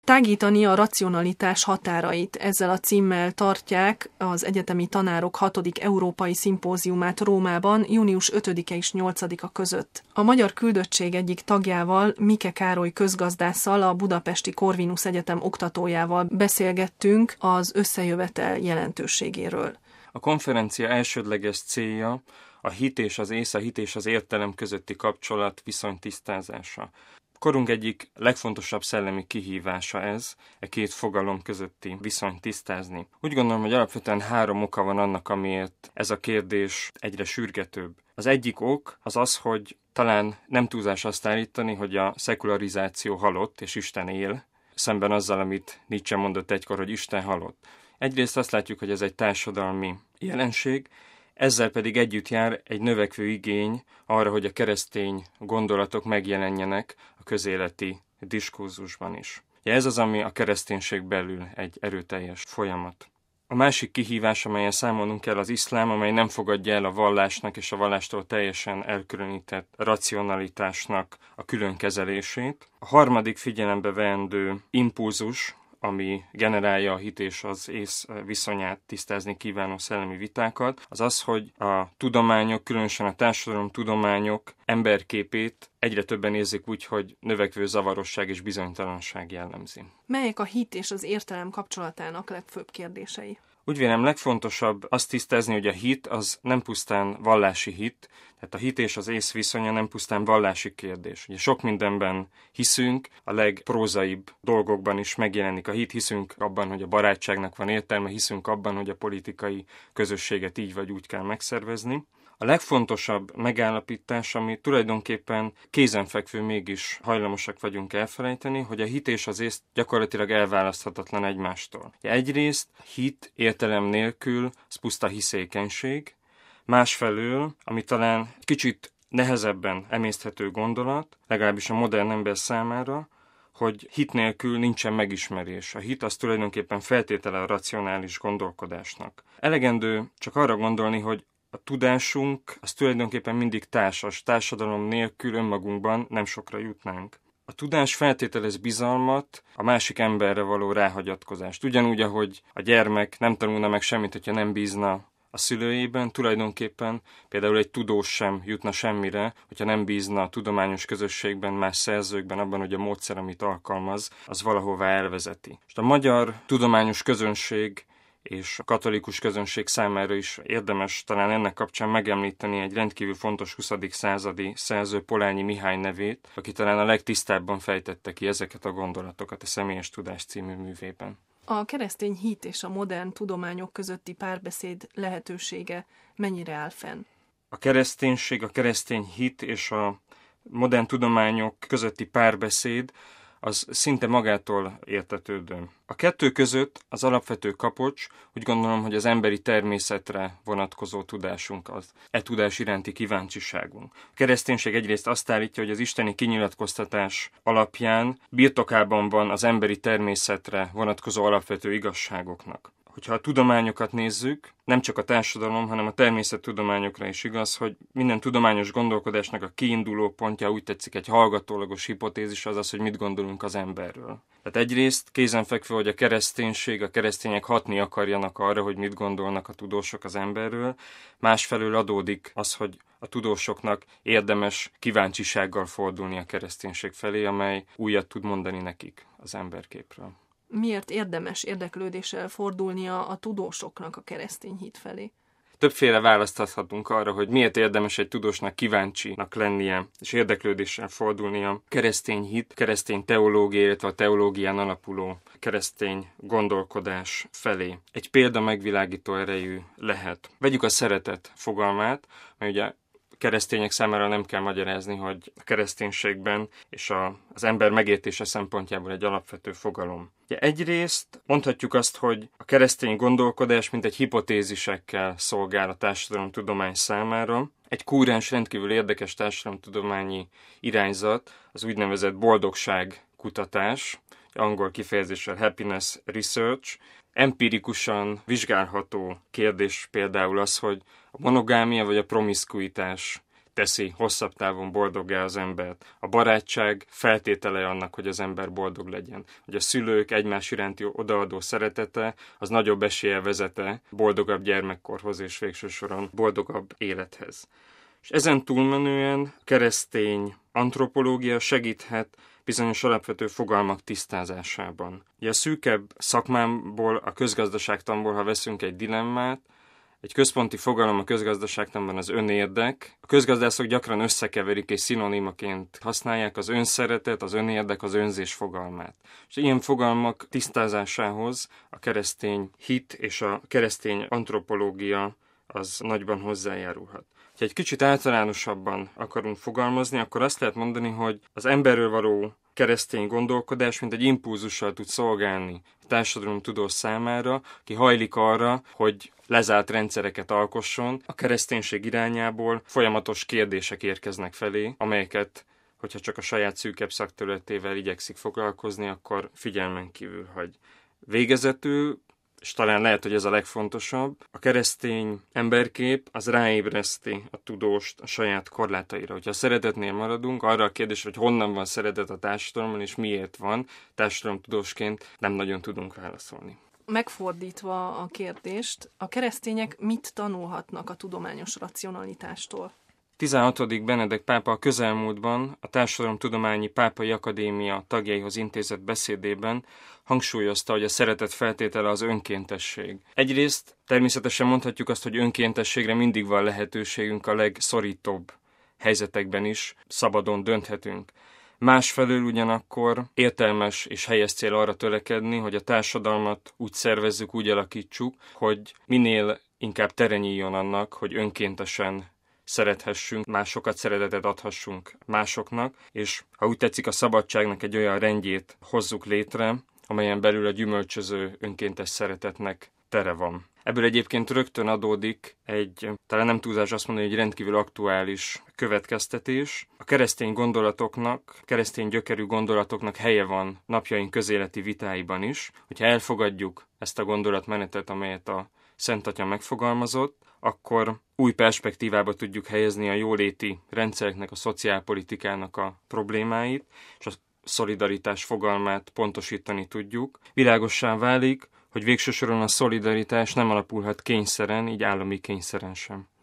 Tágítani a racionalitás határait, ezzel a címmel tartják az egyetemi tanárok 6. európai szimpóziumát Rómában június 5-e és 8-a között. A magyar küldöttség egyik tagjával, Mike Károly közgazdásszal, a Budapesti Corvinus Egyetem oktatójával beszélgettünk az összejövetel jelentőségéről. A konferencia elsődleges célja a hit és az ész, a hit és az értelem közötti kapcsolat viszony tisztázása. Korunk egyik legfontosabb szellemi kihívása ez, két fogalom közötti viszonyt tisztázni. Úgy gondolom, hogy alapvetően 3 oka van annak, amiért ez a kérdés egyre sürgetőbb. Az egyik ok az az, hogy talán nem túlzás azt állítani, hogy a szekularizáció halott és Isten él, szemben azzal, amit Nietzsche mondott egykor, hogy Isten halott. Egyrészt azt látjuk, hogy ez egy társadalmi jelenség, ezzel pedig együtt jár egy növekvő igény arra, hogy a keresztény gondolatok megjelenjenek a közéleti diskurzusban is. Ez az, ami a kereszténység belül egy erőteljes folyamat. A másik kihívás, amelyen számolnunk kell, az iszlám, amely nem fogadja el a vallásnak és a vallástól teljesen elkülönített racionalitásnak a külön kezelését. A harmadik figyelembe veendő impulzus, ami generálja a hit és az ész viszonyát tisztázni kívánó szellemi vitákat, az az, hogy a tudományok, különösen a társadalomtudományok emberképét egyre többen érzik úgy, hogy növekvő zavarosság és bizonytalanság jellemzi. Melyek a hit és az értelem kapcsolatának legfőbb kérdései? Úgy vélem, legfontosabb azt tisztázni, hogy a hit az nem pusztán vallási hit, tehát a hit és az ész viszonya nem pusztán vallási kérdés. Ugye sok mindenben hiszünk, a legprózaibb dolgokban is megjelenik a hit, hiszünk abban, hogy a barátságnak van értelme, hiszünk abban, hogy a politikai közösséget így vagy úgy kell megszervezni. A legfontosabb megállapítás, ami tulajdonképpen kézenfekvő, mégis hajlamosak vagyunk elfelejteni, hogy a hit és az ész gyakorlatilag elválaszthatatlan egymástól. Egyrészt hit értelem nélkül az puszta hiszékenység, másfelől, ami talán kicsit nehezebben emészthető gondolat, legalábbis a modern ember számára, hogy hit nélkül nincsen megismerés. A hit az tulajdonképpen feltétele a racionális gondolkodásnak. Elegendő csak arra gondolni, hogy a tudásunk az tulajdonképpen mindig társas, társadalom nélkül önmagunkban nem sokra jutnánk. A tudás feltételez bizalmat, a másik emberre való ráhagyatkozást. Ugyanúgy, ahogy a gyermek nem tanulna meg semmit, hogyha nem bízna a szülőjében, tulajdonképpen például egy tudós sem jutna semmire, hogyha nem bízna a tudományos közösségben, más szerzőkben, abban, hogy a módszer, amit alkalmaz, az valahová elvezeti. És a magyar tudományos közönség és a katolikus közönség számára is érdemes talán ennek kapcsán megemlíteni egy rendkívül fontos 20. századi szerző, Polanyi Mihály nevét, aki talán a legtisztábban fejtette ki ezeket a gondolatokat a Személyes tudás című művében. A keresztény hit és a modern tudományok közötti párbeszéd lehetősége mennyire áll fenn? A kereszténység, a keresztény hit és a modern tudományok közötti párbeszéd az szinte magától értetődő. A kettő között az alapvető kapocs, úgy gondolom, hogy az emberi természetre vonatkozó tudásunk az, tudás iránti kíváncsiságunk. A kereszténység egyrészt azt állítja, hogy az isteni kinyilatkoztatás alapján birtokában van az emberi természetre vonatkozó alapvető igazságoknak. Hogyha a tudományokat nézzük, nem csak a társadalom, hanem a természettudományokra is igaz, hogy minden tudományos gondolkodásnak a kiinduló pontja, úgy tetszik, egy hallgatólagos hipotézis az az, hogy mit gondolunk az emberről. Tehát egyrészt kézenfekvő, hogy a kereszténység, a keresztények hatni akarjanak arra, hogy mit gondolnak a tudósok az emberről, másfelől adódik az, hogy a tudósoknak érdemes kíváncsisággal fordulni a kereszténység felé, amely újat tud mondani nekik az emberképről. Miért érdemes érdeklődéssel fordulnia a tudósoknak a keresztény hit felé? Többféle választ adhatunk arra, hogy miért érdemes egy tudósnak kíváncsinak lennie, és érdeklődéssel fordulnia a keresztény hit, keresztény teológia, illetve a teológián alapuló keresztény gondolkodás felé. Egy példa megvilágító erejű lehet. Vegyük a szeretet fogalmát, mert ugye keresztények számára nem kell magyarázni, hogy a kereszténységben és az ember megértése szempontjából egy alapvető fogalom. Egyrészt mondhatjuk azt, hogy a keresztény gondolkodás mint egy hipotézisekkel szolgál a társadalomtudomány számára. Egy kúrens, rendkívül érdekes társadalomtudományi irányzat, az úgynevezett boldogságkutatás, angol kifejezéssel happiness research. Empirikusan vizsgálható kérdés például az, hogy a monogámia vagy a promiszkuitás teszi hosszabb távon boldoggá az embert. A barátság feltétele annak, hogy az ember boldog legyen. Hogy a szülők egymás iránti odaadó szeretete az nagyobb eséllyel vezete boldogabb gyermekkorhoz és végső soron boldogabb élethez. És ezen túlmenően keresztény antropológia segíthet bizonyos alapvető fogalmak tisztázásában. Ugye a szűkebb szakmámból, a közgazdaságtanból, ha veszünk egy dilemmát, egy központi fogalom a közgazdaságtanban az önérdek. A közgazdászok gyakran összekeverik és szinonimaként használják az önszeretet, az önérdek, az önzés fogalmát. És ilyen fogalmak tisztázásához a keresztény hit és a keresztény antropológia az nagyban hozzájárulhat. Ha egy kicsit általánosabban akarunk fogalmazni, akkor azt lehet mondani, hogy az emberről való keresztény gondolkodás, mint egy impulzussal tud szolgálni a társadalomtudós számára, aki hajlik arra, hogy lezárt rendszereket alkosson. A kereszténység irányából folyamatos kérdések érkeznek felé, amelyeket, hogyha csak a saját szűkebb szakterületével igyekszik foglalkozni, akkor figyelmen kívül hagy. Végezetül, és talán lehet, hogy ez a legfontosabb, a keresztény emberkép az ráébreszti a tudóst a saját korlátaira. Hogyha a szeretetnél maradunk, arra a kérdésre, hogy honnan van szeretet a társadalomban, és miért van, társadalomtudósként nem nagyon tudunk válaszolni. Megfordítva a kérdést, a keresztények mit tanulhatnak a tudományos racionalitástól? 16. Benedek pápa a közelmúltban a Társadalomtudományi Pápai Akadémia tagjaihoz intézett beszédében hangsúlyozta, hogy a szeretet feltétele az önkéntesség. Egyrészt természetesen mondhatjuk azt, hogy önkéntességre mindig van lehetőségünk a legszorítóbb helyzetekben is, szabadon dönthetünk. Másfelől ugyanakkor értelmes és helyes cél arra törekedni, hogy a társadalmat úgy szervezzük, úgy alakítsuk, hogy minél inkább tere nyíljon annak, hogy önkéntesen szerethessünk, másokat szeretetet adhassunk másoknak, és ha úgy tetszik, a szabadságnak egy olyan rendjét hozzuk létre, amelyen belül a gyümölcsöző önkéntes szeretetnek tere van. Ebből egyébként rögtön adódik egy, talán nem túlzás azt mondani, egy rendkívül aktuális következtetés. A keresztény gondolatoknak, keresztény gyökerű gondolatoknak helye van napjaink közéleti vitáiban is. Hogyha elfogadjuk ezt a gondolatmenetet, amelyet a Szent Atya megfogalmazott, akkor új perspektívába tudjuk helyezni a jóléti rendszereknek, a szociálpolitikának a problémáit, és a szolidaritás fogalmát pontosítani tudjuk. Világossá válik, hogy végső soron a szolidaritás nem alapulhat kényszeren, így állami kényszeren sem.